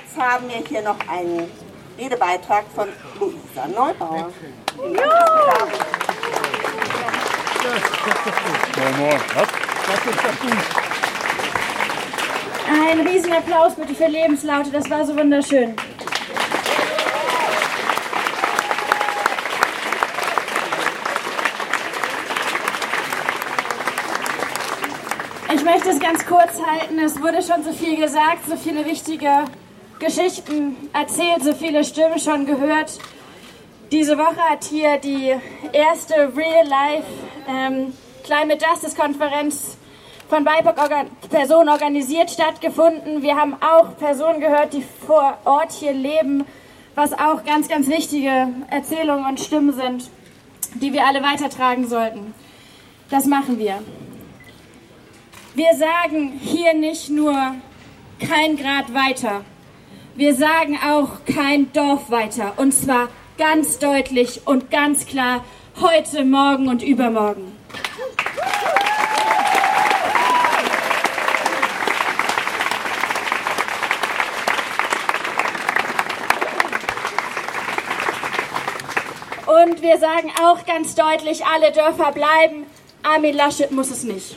Jetzt haben wir hier noch einen Redebeitrag von Luisa Neubauer. Ein Riesenapplaus bitte für Lebenslaute, das war so wunderschön. Ich möchte es ganz kurz halten, es wurde schon so viel gesagt, so viele wichtige Geschichten erzählt, so viele Stimmen schon gehört. Diese Woche hat hier die erste Real-Life Climate Justice Konferenz von BIPOC-Personen organisiert stattgefunden. Wir haben auch Personen gehört, die vor Ort hier leben, was auch ganz, ganz wichtige Erzählungen und Stimmen sind, die wir alle weitertragen sollten. Das machen wir. Wir sagen hier nicht nur kein Grad weiter, wir sagen auch kein Dorf weiter. Und zwar ganz deutlich und ganz klar heute, morgen und übermorgen. Und wir sagen auch ganz deutlich, alle Dörfer bleiben. Armin Laschet muss es nicht.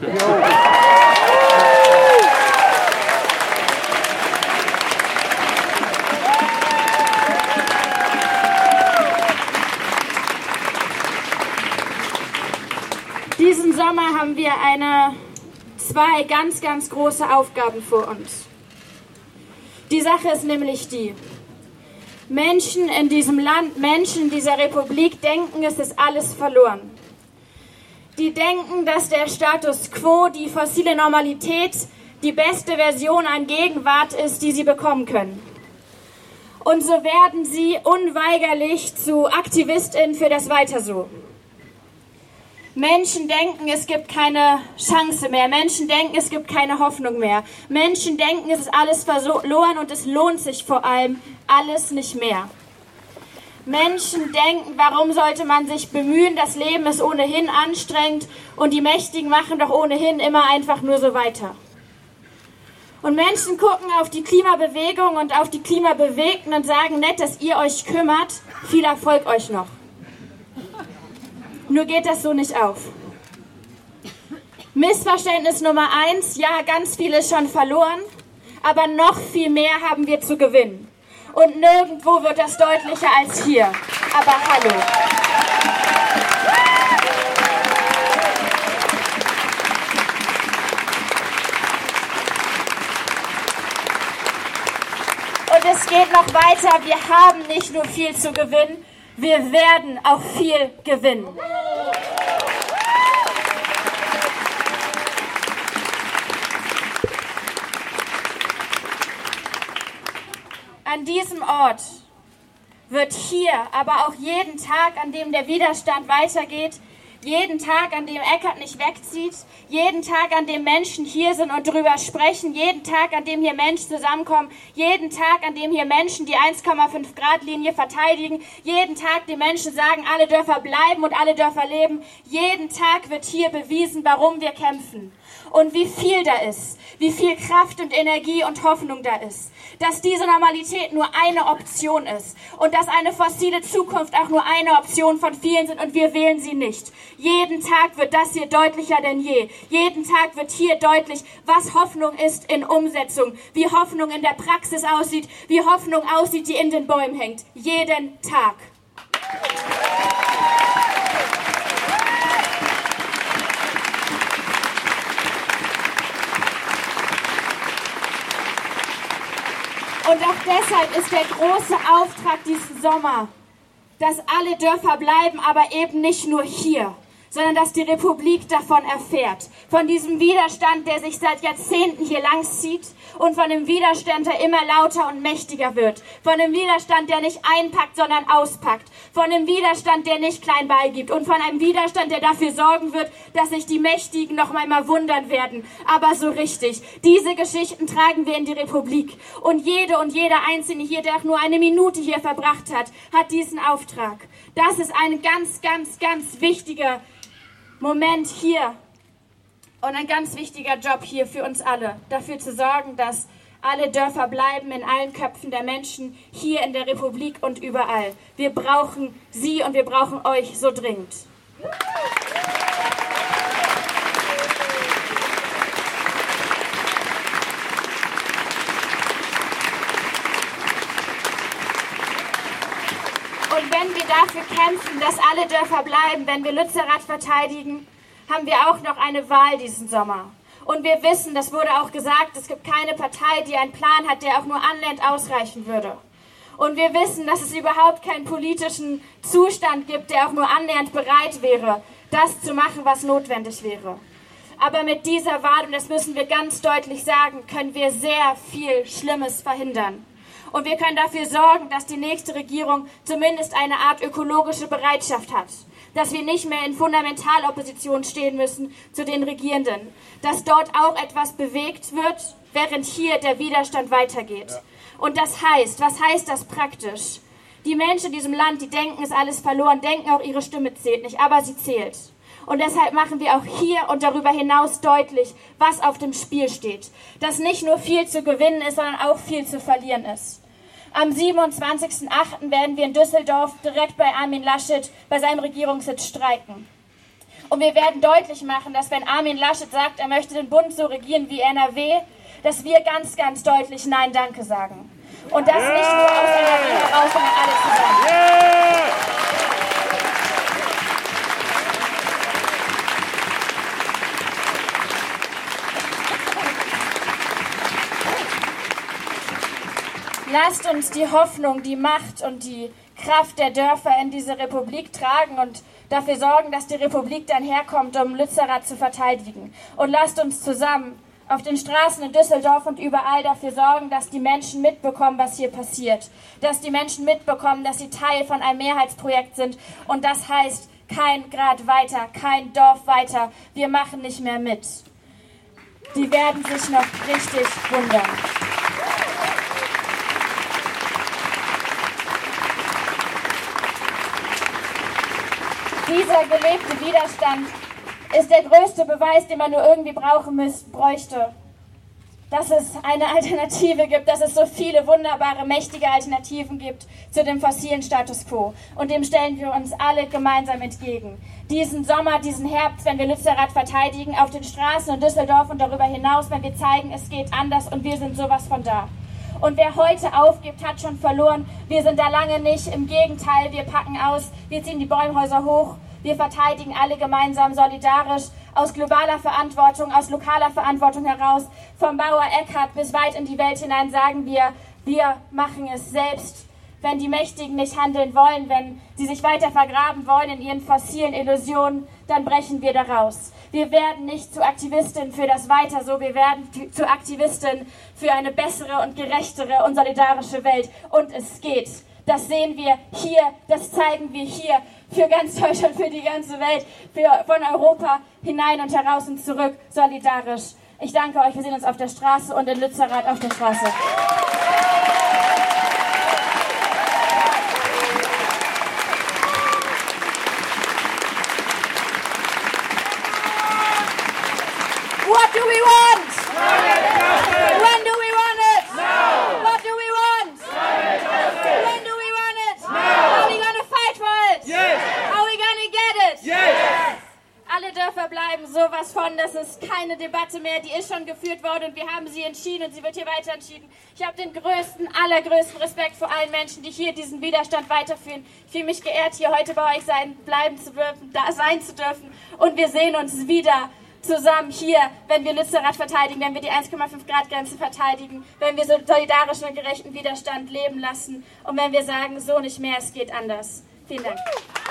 Diesen Sommer haben wir zwei ganz, ganz große Aufgaben vor uns. Die Sache ist nämlich die: Menschen in diesem Land, Menschen in dieser Republik denken, es ist alles verloren. Die denken, dass der Status quo, die fossile Normalität, die beste Version an Gegenwart ist, die sie bekommen können. Und so werden sie unweigerlich zu AktivistInnen für das Weiter so. Menschen denken, es gibt keine Chance mehr. Menschen denken, es gibt keine Hoffnung mehr. Menschen denken, es ist alles verloren und es lohnt sich vor allem alles nicht mehr. Menschen denken, warum sollte man sich bemühen? Das Leben ist ohnehin anstrengend und die Mächtigen machen doch ohnehin immer einfach nur so weiter. Und Menschen gucken auf die Klimabewegung und auf die Klimabewegten und sagen, nett, dass ihr euch kümmert, viel Erfolg euch noch. Nur geht das so nicht auf. Missverständnis Nummer 1, ja, ganz viel ist schon verloren, aber noch viel mehr haben wir zu gewinnen. Und nirgendwo wird das deutlicher als hier. Aber hallo. Und es geht noch weiter. Wir haben nicht nur viel zu gewinnen, wir werden auch viel gewinnen. An diesem Ort wird hier, aber auch jeden Tag, an dem der Widerstand weitergeht, jeden Tag, an dem Eckart nicht wegzieht, jeden Tag, an dem Menschen hier sind und drüber sprechen, jeden Tag, an dem hier Menschen zusammenkommen, jeden Tag, an dem hier Menschen die 1,5-Grad-Linie verteidigen, jeden Tag die Menschen sagen, alle Dörfer bleiben und alle Dörfer leben, jeden Tag wird hier bewiesen, warum wir kämpfen und wie viel da ist, wie viel Kraft und Energie und Hoffnung da ist, dass diese Normalität nur eine Option ist und dass eine fossile Zukunft auch nur eine Option von vielen sind und wir wählen sie nicht. Jeden Tag wird das hier deutlicher denn je. Jeden Tag wird hier deutlich, was Hoffnung ist in Umsetzung, wie Hoffnung in der Praxis aussieht, wie Hoffnung aussieht, die in den Bäumen hängt. Jeden Tag. Und auch deshalb ist der große Auftrag diesen Sommer, dass alle Dörfer bleiben, aber eben nicht nur hier, sondern dass die Republik davon erfährt. Von diesem Widerstand, der sich seit Jahrzehnten hier langzieht und von dem Widerstand, der immer lauter und mächtiger wird. Von dem Widerstand, der nicht einpackt, sondern auspackt. Von dem Widerstand, der nicht klein beigibt. Und von einem Widerstand, der dafür sorgen wird, dass sich die Mächtigen noch einmal wundern werden. Aber so richtig. Diese Geschichten tragen wir in die Republik. Und jede und jeder Einzelne hier, der auch nur eine Minute hier verbracht hat, hat diesen Auftrag. Das ist ein ganz, ganz, ganz wichtiger Moment hier und ein ganz wichtiger Job hier für uns alle, dafür zu sorgen, dass Alle Dörfer bleiben in allen Köpfen der Menschen, hier in der Republik und überall. Wir brauchen Sie und wir brauchen euch so dringend. Und wenn wir dafür kämpfen, dass alle Dörfer bleiben, wenn wir Lützerath verteidigen, haben wir auch noch eine Wahl diesen Sommer. Und wir wissen, das wurde auch gesagt, es gibt keine Partei, die einen Plan hat, der auch nur annähernd ausreichen würde. Und wir wissen, dass es überhaupt keinen politischen Zustand gibt, der auch nur annähernd bereit wäre, das zu machen, was notwendig wäre. Aber mit dieser Wahl, und das müssen wir ganz deutlich sagen, können wir sehr viel Schlimmes verhindern. Und wir können dafür sorgen, dass die nächste Regierung zumindest eine Art ökologische Bereitschaft hat. Dass wir nicht mehr in Fundamentalopposition stehen müssen zu den Regierenden. Dass dort auch etwas bewegt wird, während hier der Widerstand weitergeht. Ja. Und das heißt, was heißt das praktisch? Die Menschen in diesem Land, die denken, ist alles verloren, denken auch, ihre Stimme zählt nicht, aber sie zählt. Und deshalb machen wir auch hier und darüber hinaus deutlich, was auf dem Spiel steht. Dass nicht nur viel zu gewinnen ist, sondern auch viel zu verlieren ist. Am 27.08. werden wir in Düsseldorf direkt bei Armin Laschet bei seinem Regierungssitz streiken. Und wir werden deutlich machen, dass wenn Armin Laschet sagt, er möchte den Bund so regieren wie NRW, dass wir ganz, ganz deutlich Nein, Danke sagen. Und das nicht nur aus NRW heraus, sondern alle zusammen. Lasst uns die Hoffnung, die Macht und die Kraft der Dörfer in diese Republik tragen und dafür sorgen, dass die Republik dann herkommt, um Lützerath zu verteidigen. Und lasst uns zusammen auf den Straßen in Düsseldorf und überall dafür sorgen, dass die Menschen mitbekommen, was hier passiert. Dass die Menschen mitbekommen, dass sie Teil von einem Mehrheitsprojekt sind. Und das heißt, kein Grad weiter, kein Dorf weiter. Wir machen nicht mehr mit. Die werden sich noch richtig wundern. Dieser gelebte Widerstand ist der größte Beweis, den man nur irgendwie bräuchte. Dass es eine Alternative gibt, dass es so viele wunderbare, mächtige Alternativen gibt zu dem fossilen Status quo. Und dem stellen wir uns alle gemeinsam entgegen. Diesen Sommer, diesen Herbst, wenn wir Lützerath verteidigen, auf den Straßen in Düsseldorf und darüber hinaus, wenn wir zeigen, es geht anders und wir sind sowas von da. Und wer heute aufgibt, hat schon verloren. Wir sind da lange nicht. Im Gegenteil, wir packen aus, wir ziehen die Bäumhäuser hoch, wir verteidigen alle gemeinsam solidarisch, aus globaler Verantwortung, aus lokaler Verantwortung heraus. Vom Bauer Eckhart bis weit in die Welt hinein sagen wir machen es selbst. Wenn die Mächtigen nicht handeln wollen, wenn sie sich weiter vergraben wollen in ihren fossilen Illusionen, dann brechen wir daraus. Wir werden nicht zu Aktivistinnen für das Weiter so, wir werden zu Aktivistinnen für eine bessere und gerechtere und solidarische Welt. Und es geht. Das sehen wir hier, das zeigen wir hier für ganz Deutschland, für die ganze Welt, von Europa hinein und heraus und zurück, solidarisch. Ich danke euch, wir sehen uns auf der Straße und in Lützerath auf der Straße. What do we want? When do we want it? Now. What do we want? When do we want it? Now. Are we gonna fight for it? Yes. Are we gonna get it? Yes. Alle Dörfer bleiben sowas von, das ist keine Debatte mehr, die ist schon geführt worden und wir haben sie entschieden und sie wird hier weiter entschieden. Ich habe den allergrößten Respekt vor allen Menschen, die hier diesen Widerstand weiterführen. Ich fühle mich geehrt, hier heute bei euch sein zu dürfen und wir sehen uns wieder zusammen hier, wenn wir Lützerath verteidigen, wenn wir die 1,5 Grad Grenze verteidigen, wenn wir solidarischen und gerechten Widerstand leben lassen und wenn wir sagen, so nicht mehr, es geht anders. Vielen Dank.